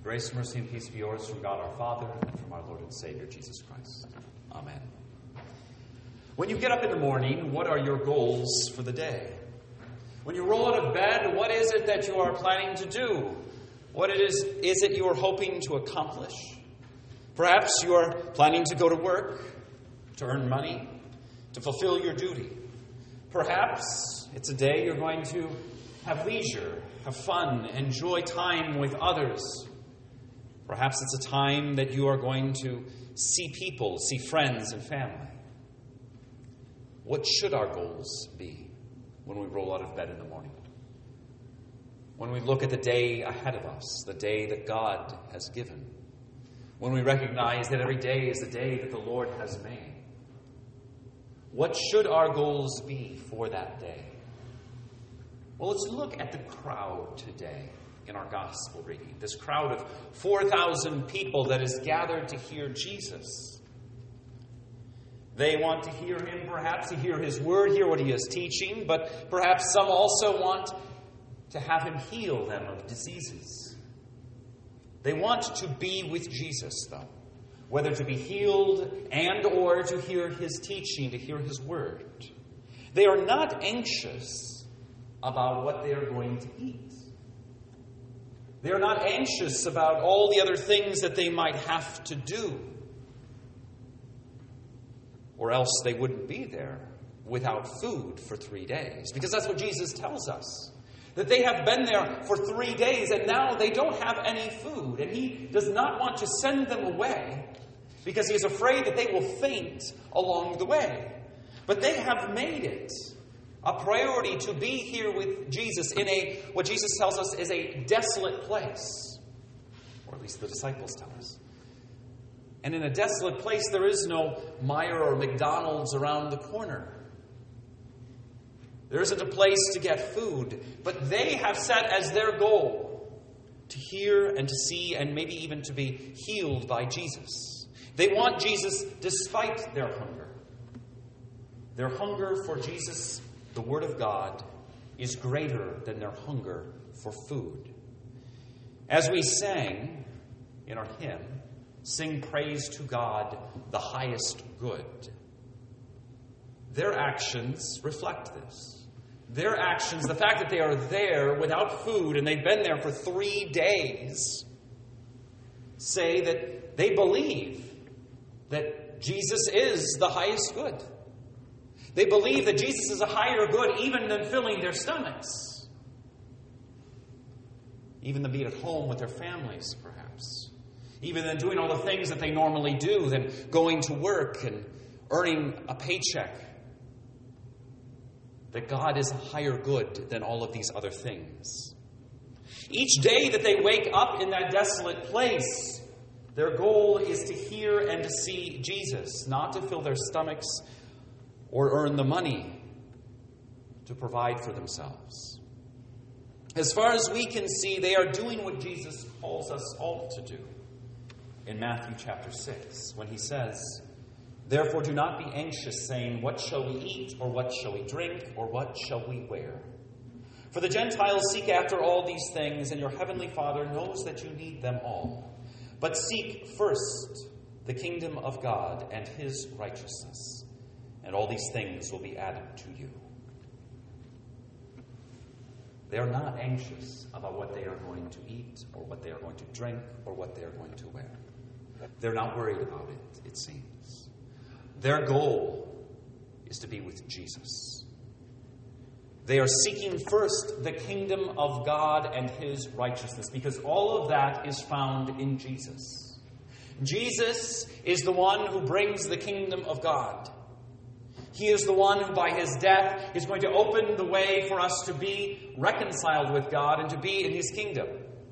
Grace, mercy, and peace be yours from God our Father and from our Lord and Savior, Jesus Christ. Amen. When you get up in the morning, what are your goals for the day? When you roll out of bed, what is it that you are planning to do? What is it you are hoping to accomplish? Perhaps you are planning to go to work, to earn money, to fulfill your duty. Perhaps it's a day you're going to have leisure, have fun, enjoy time with others. Perhaps it's a time that you are going to see people, see friends and family. What should our goals be when we roll out of bed in the morning? When we look at the day ahead of us, the day that God has given. When we recognize that every day is the day that the Lord has made. What should our goals be for that day? Well, let's look at the crowd today in our gospel reading. This crowd of 4,000 people that is gathered to hear Jesus. They want to hear him, perhaps to hear his word, hear what he is teaching, but perhaps some also want to have him heal them of diseases. They want to be with Jesus, though, whether to be healed and or to hear his teaching, to hear his word. They are not anxious about what they are going to eat. They are not anxious about all the other things that they might have to do. Or else they wouldn't be there without food for 3 days. Because that's what Jesus tells us. That they have been there for 3 days and now they don't have any food. And he does not want to send them away because he is afraid that they will faint along the way. But they have made it a priority to be here with Jesus in what Jesus tells us is a desolate place. Or at least the disciples tell us. And in a desolate place, there is no Meijer or McDonald's around the corner. There isn't a place to get food. But they have set as their goal to hear and to see and maybe even to be healed by Jesus. They want Jesus despite their hunger. Their hunger for Jesus, the Word of God, is greater than their hunger for food. As we sang in our hymn, sing praise to God, the highest good. Their actions reflect this. Their actions, the fact that they are there without food and they've been there for 3 days, say that they believe that Jesus is the highest good. They believe that Jesus is a higher good even than filling their stomachs. Even than being at home with their families, perhaps. Even than doing all the things that they normally do, than going to work and earning a paycheck. That God is a higher good than all of these other things. Each day that they wake up in that desolate place, their goal is to hear and to see Jesus, not to fill their stomachs or earn the money to provide for themselves. As far as we can see, they are doing what Jesus calls us all to do. In Matthew chapter 6, when he says, "Therefore do not be anxious, saying, what shall we eat, or what shall we drink, or what shall we wear? For the Gentiles seek after all these things, and your heavenly Father knows that you need them all. But seek first the kingdom of God and his righteousness, and all these things will be added to you." They are not anxious about what they are going to eat, or what they are going to drink, or what they are going to wear. They're not worried about it seems. Their goal is to be with Jesus. They are seeking first the kingdom of God and his righteousness, because all of that is found in Jesus. Jesus is the one who brings the kingdom of God. He is the one who, by his death, is going to open the way for us to be reconciled with God and to be in his kingdom.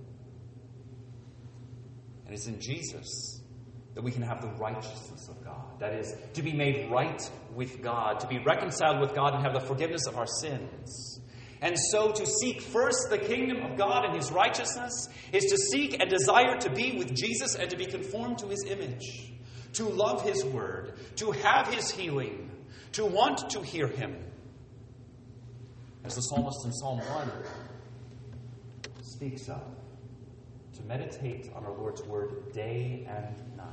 And it's in Jesus that we can have the righteousness of God. That is, to be made right with God, to be reconciled with God and have the forgiveness of our sins. And so to seek first the kingdom of God and his righteousness is to seek and desire to be with Jesus and to be conformed to his image, to love his word, to have his healing, to want to hear him. As the psalmist in Psalm 1 speaks of, to meditate on our Lord's Word day and night.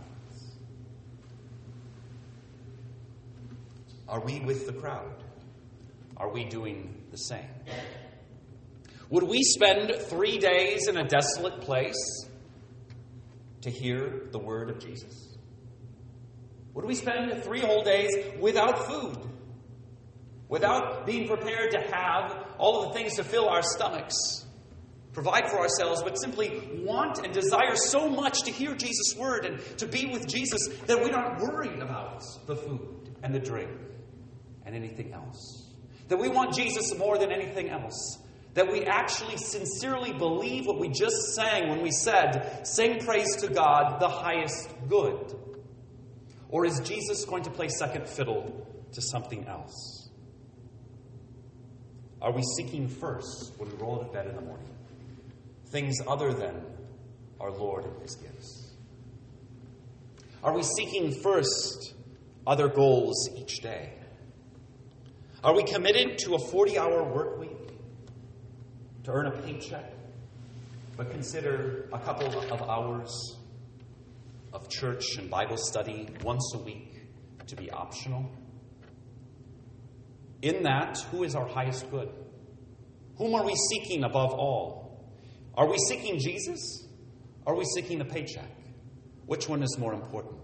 Are we with the crowd? Are we doing the same? Would we spend 3 days in a desolate place to hear the word of Jesus? Would we spend 3 whole days without food? Without being prepared to have all of the things to fill our stomachs, provide for ourselves, but simply want and desire so much to hear Jesus' word and to be with Jesus that we aren't worried about the food and the drink and anything else. That we want Jesus more than anything else. That we actually sincerely believe what we just sang when we said, sing praise to God, the highest good. Or is Jesus going to play second fiddle to something else? Are we seeking first, when we roll out of bed in the morning, things other than our Lord and His gifts? Are we seeking first other goals each day? Are we committed to a 40-hour work week to earn a paycheck, but consider a couple of hours of church and Bible study once a week to be optional? In that, who is our highest good? Whom are we seeking above all? Are we seeking Jesus? Are we seeking the paycheck? Which one is more important?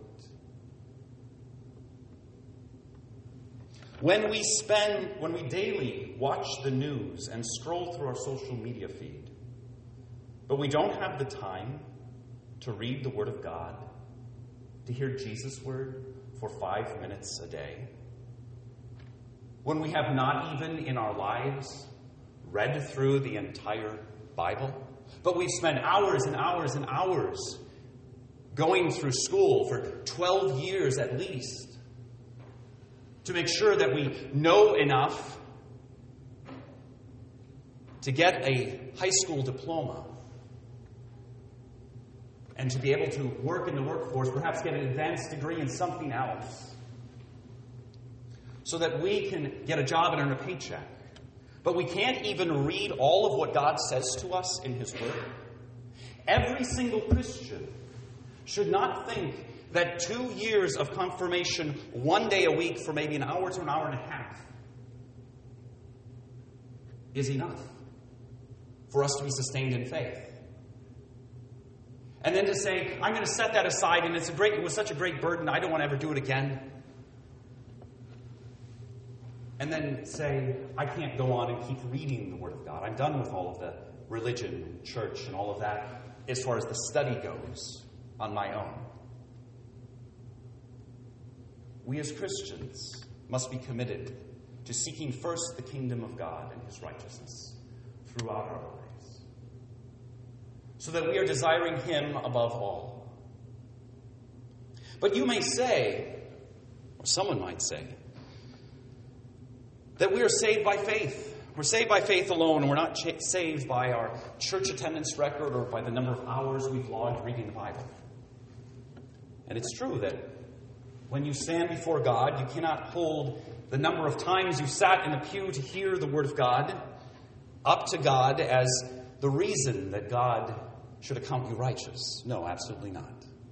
When we daily watch the news and scroll through our social media feed, but we don't have the time to read the Word of God, to hear Jesus' word for 5 minutes a day, when we have not even in our lives read through the entire Bible, but we've spent hours and hours and hours going through school for 12 years at least, to make sure that we know enough to get a high school diploma and to be able to work in the workforce, perhaps get an advanced degree in something else, so that we can get a job and earn a paycheck. But we can't even read all of what God says to us in His Word. Every single Christian should not think that 2 years of confirmation, 1 day a week for maybe an hour to an hour and a half, is enough for us to be sustained in faith. And then to say, I'm going to set that aside, and it was such a great burden, I don't want to ever do it again. And then say, I can't go on and keep reading the Word of God. I'm done with all of the religion, church, and all of that as far as the study goes on my own. We as Christians must be committed to seeking first the kingdom of God and His righteousness throughout our lives, so that we are desiring Him above all. But you may say, or someone might say, that we are saved by faith. We're saved by faith alone, and we're not saved by our church attendance record or by the number of hours we've logged reading the Bible. And it's true that when you stand before God, you cannot hold the number of times you sat in the pew to hear the Word of God up to God as the reason that God should account you righteous. No, absolutely not.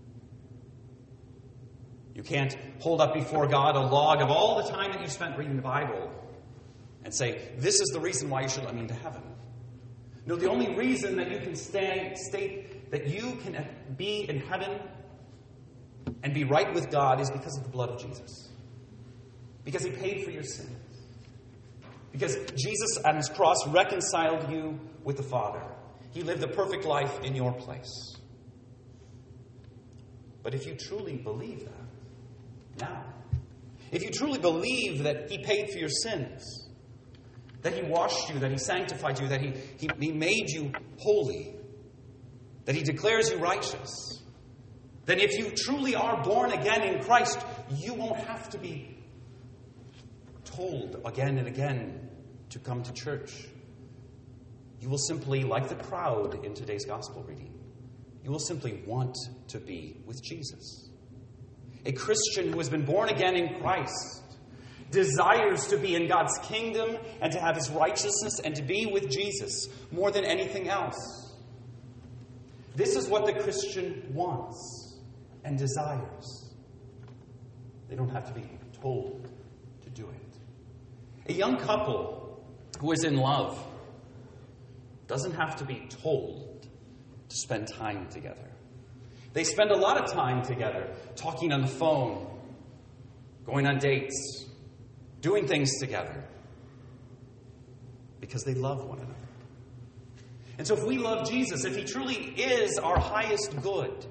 You can't hold up before God a log of all the time that you spent reading the Bible and say, this is the reason why you should let me into heaven. No, the only reason that you can state that you can be in heaven and be right with God is because of the blood of Jesus. Because He paid for your sins. Because Jesus on His cross reconciled you with the Father. He lived a perfect life in your place. But if you truly believe that, now, if you truly believe that He paid for your sins, that He washed you, that He sanctified you, that He made you holy, that He declares you righteous, then if you truly are born again in Christ, you won't have to be told again and again to come to church. You will simply, like the crowd in today's gospel reading, you will simply want to be with Jesus. A Christian who has been born again in Christ desires to be in God's kingdom and to have His righteousness and to be with Jesus more than anything else. This is what the Christian wants and desires. They don't have to be told to do it. A young couple who is in love doesn't have to be told to spend time together. They spend a lot of time together, talking on the phone, going on dates, doing things together, because they love one another. And so if we love Jesus, if he truly is our highest good,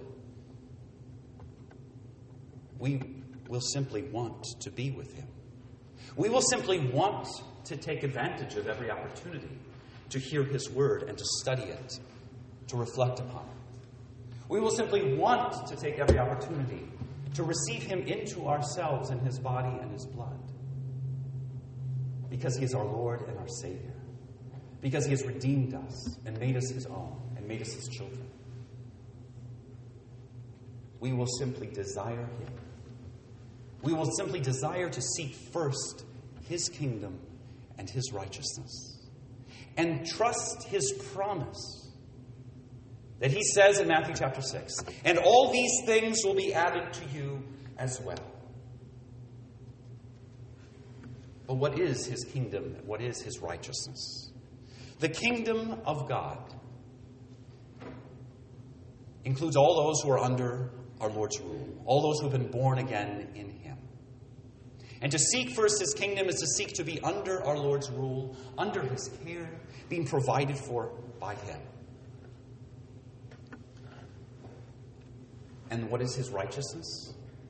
we will simply want to be with him. We will simply want to take advantage of every opportunity to hear his word and to study it, to reflect upon it. We will simply want to take every opportunity to receive him into ourselves in his body and his blood, because he is our Lord and our Savior, because he has redeemed us and made us his own and made us his children. We will simply desire him. We will simply desire to seek first his kingdom and his righteousness, and trust his promise that he says in Matthew chapter 6, and all these things will be added to you as well. But what is his kingdom? What is his righteousness? The kingdom of God includes all those who are under our Lord's rule, all those who have been born again in him. And to seek first his kingdom is to seek to be under our Lord's rule, under his care, being provided for by him. And what is his righteousness?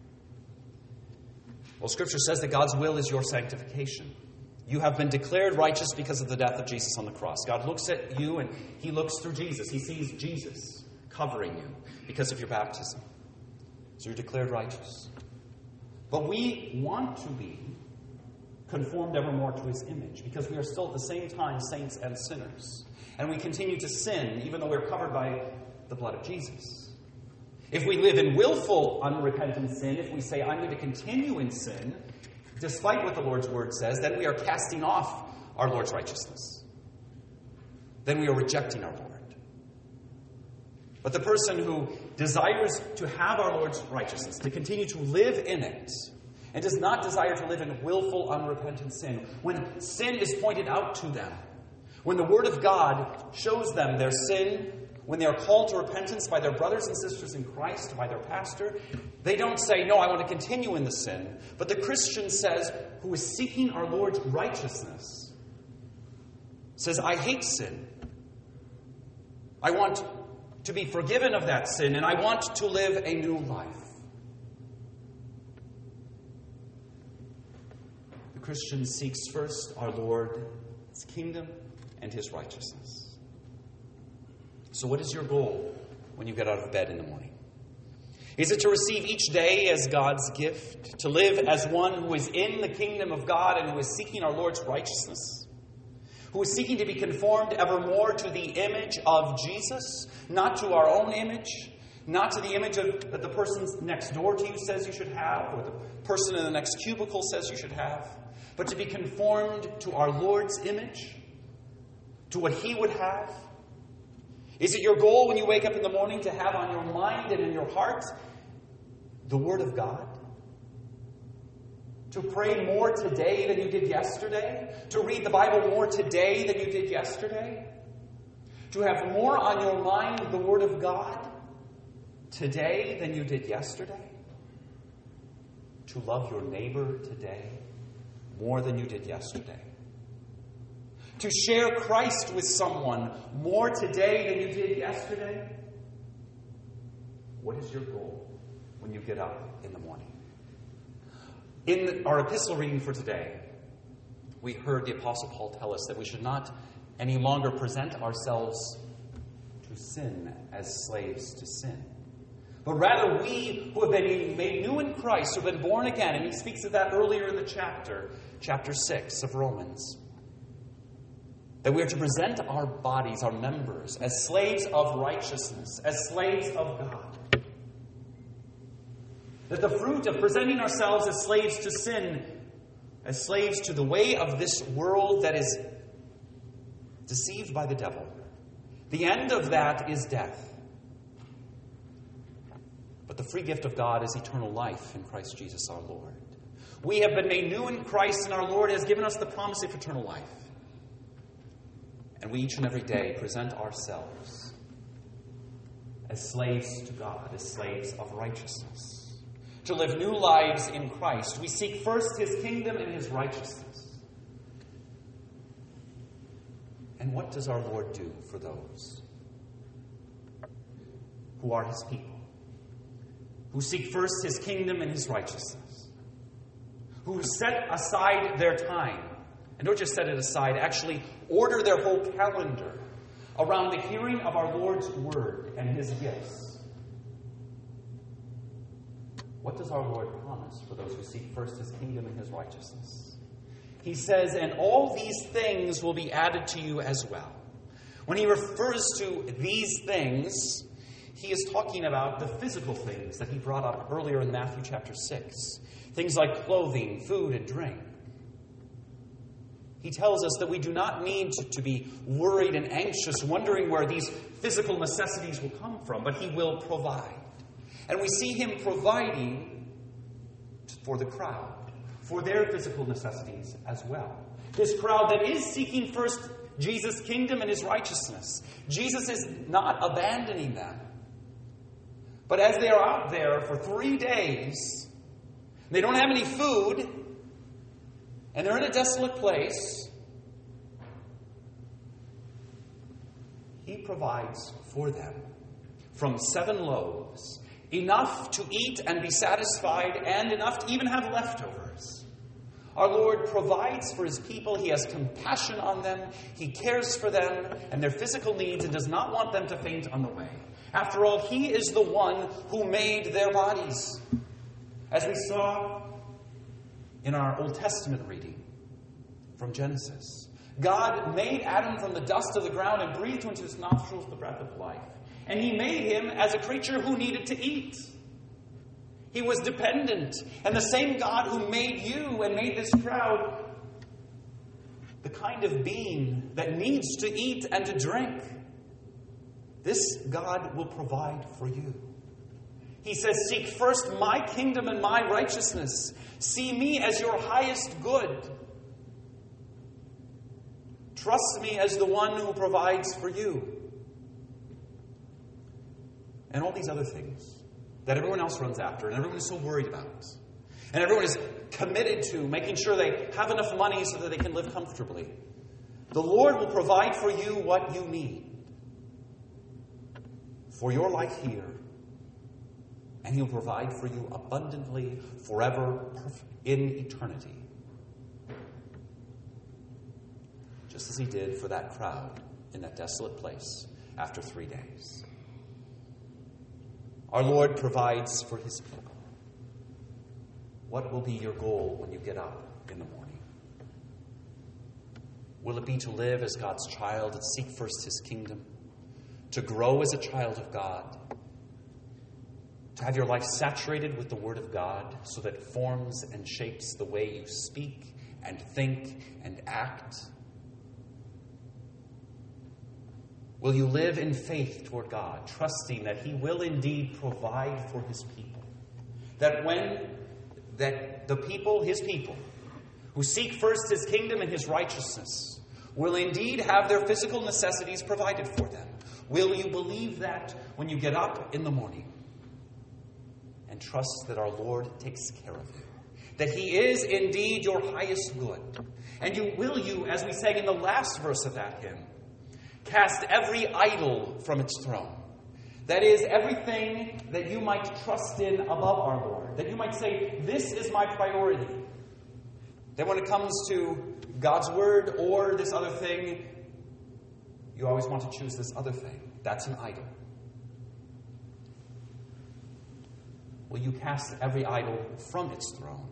Well, Scripture says that God's will is your sanctification. You have been declared righteous because of the death of Jesus on the cross. God looks at you and he looks through Jesus. He sees Jesus covering you because of your baptism. So you're declared righteous. But we want to be conformed ever more to his image, because we are still at the same time saints and sinners. And we continue to sin even though we're covered by the blood of Jesus. If we live in willful, unrepentant sin, if we say, I'm going to continue in sin, despite what the Lord's word says, then we are casting off our Lord's righteousness. Then we are rejecting our Lord. But the person who desires to have our Lord's righteousness, to continue to live in it, and does not desire to live in willful, unrepentant sin, when sin is pointed out to them, when the Word of God shows them their sin, when they are called to repentance by their brothers and sisters in Christ, by their pastor, they don't say, no, I want to continue in the sin. But the Christian says, who is seeking our Lord's righteousness, says, I hate sin. I want to be forgiven of that sin, and I want to live a new life. The Christian seeks first our Lord's kingdom and his righteousness. So what is your goal when you get out of bed in the morning? Is it to receive each day as God's gift? To live as one who is in the kingdom of God and who is seeking our Lord's righteousness? Who is seeking to be conformed ever more to the image of Jesus? Not to our own image? Not to the image that the person next door to you says you should have, or the person in the next cubicle says you should have? But to be conformed to our Lord's image? To what he would have? Is it your goal when you wake up in the morning to have on your mind and in your heart the Word of God? To pray more today than you did yesterday? To read the Bible more today than you did yesterday? To have more on your mind the Word of God today than you did yesterday? To love your neighbor today more than you did yesterday? To share Christ with someone more today than you did yesterday? What is your goal when you get up in the morning? In our epistle reading for today, we heard the Apostle Paul tell us that we should not any longer present ourselves to sin as slaves to sin. But rather we who have been made new in Christ, who have been born again, and he speaks of that earlier in the chapter 6 of Romans, that we are to present our bodies, our members, as slaves of righteousness, as slaves of God. That the fruit of presenting ourselves as slaves to sin, as slaves to the way of this world that is deceived by the devil, the end of that is death. But the free gift of God is eternal life in Christ Jesus our Lord. We have been made new in Christ, and our Lord has given us the promise of eternal life. And we each and every day present ourselves as slaves to God, as slaves of righteousness. To live new lives in Christ, we seek first His kingdom and His righteousness. And what does our Lord do for those who are His people? Who seek first His kingdom and His righteousness, who set aside their time, and don't just set it aside, actually order their whole calendar around the hearing of our Lord's word and His gifts. What does our Lord promise for those who seek first His kingdom and His righteousness? He says, and all these things will be added to you as well. When He refers to these things, He is talking about the physical things that He brought up earlier in Matthew chapter 6. Things like clothing, food, and drink. He tells us that we do not need to be worried and anxious, wondering where these physical necessities will come from, but He will provide. And we see Him providing for the crowd, for their physical necessities as well. This crowd that is seeking first Jesus' kingdom and His righteousness. Jesus is not abandoning them. But as they are out there for 3 days, they don't have any food, and they're in a desolate place, He provides for them from 7 loaves, enough to eat and be satisfied, and enough to even have leftovers. Our Lord provides for His people. He has compassion on them. He cares for them and their physical needs and does not want them to faint on the way. After all, He is the one who made their bodies. As we saw in our Old Testament reading from Genesis, God made Adam from the dust of the ground and breathed into his nostrils the breath of life. And He made him as a creature who needed to eat. He was dependent. And the same God who made you and made this crowd the kind of being that needs to eat and to drink, this God will provide for you. He says, seek first my kingdom and my righteousness. See me as your highest good. Trust me as the one who provides for you. And all these other things that everyone else runs after and everyone is so worried about. And everyone is committed to making sure they have enough money so that they can live comfortably. The Lord will provide for you what you need for your life here, and He'll provide for you abundantly forever in eternity. Just as He did for that crowd in that desolate place after 3 days. Our Lord provides for His people. What will be your goal when you get up in the morning? Will it be to live as God's child and seek first His kingdom? To grow as a child of God? To have your life saturated with the Word of God so that it forms and shapes the way you speak and think and act? Will you live in faith toward God, trusting that He will indeed provide for His people? That the people, His people, who seek first His kingdom and His righteousness, will indeed have their physical necessities provided for them? Will you believe that when you get up in the morning and trust that our Lord takes care of you? That He is indeed your highest good? And will you, as we sang in the last verse of that hymn, cast every idol from its throne? That is, everything that you might trust in above our Lord. That you might say, this is my priority. That when it comes to God's word or this other thing, you always want to choose this other thing. That's an idol. Will you cast every idol from its throne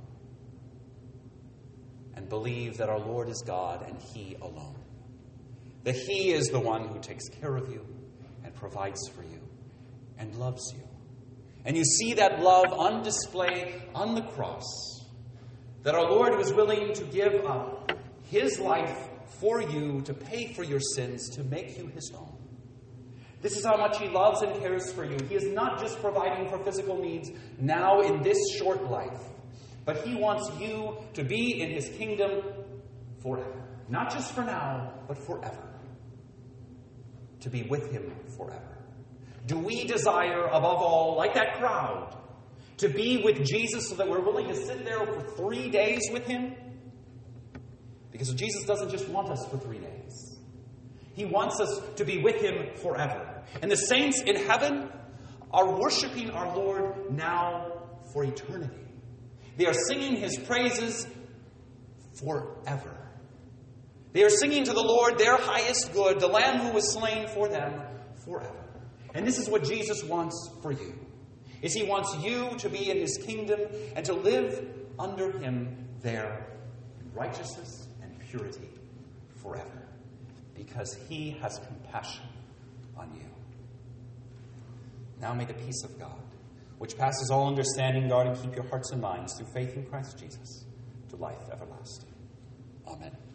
and believe that our Lord is God and He alone? That He is the one who takes care of you and provides for you and loves you. And you see that love on display on the cross. That our Lord was willing to give up His life for you to pay for your sins, to make you His own. This is how much he loves and cares for you. He is not just providing for physical needs now in this short life, but he wants you to be in his kingdom forever. Not just for now, but forever. To be with him forever. Do we desire, above all, like that crowd, to be with Jesus so that we're willing to sit there for 3 days with him? Because Jesus doesn't just want us for 3 days. He wants us to be with him forever. And the saints in heaven are worshiping our Lord now for eternity. They are singing his praises forever. They are singing to the Lord their highest good, the Lamb who was slain for them forever. And this is what Jesus wants for you. Is he wants you to be in his kingdom and to live under him there in righteousness and purity forever. Because he has compassion on you. Now may the peace of God, which passes all understanding, guard and keep your hearts and minds through faith in Christ Jesus to life everlasting. Amen.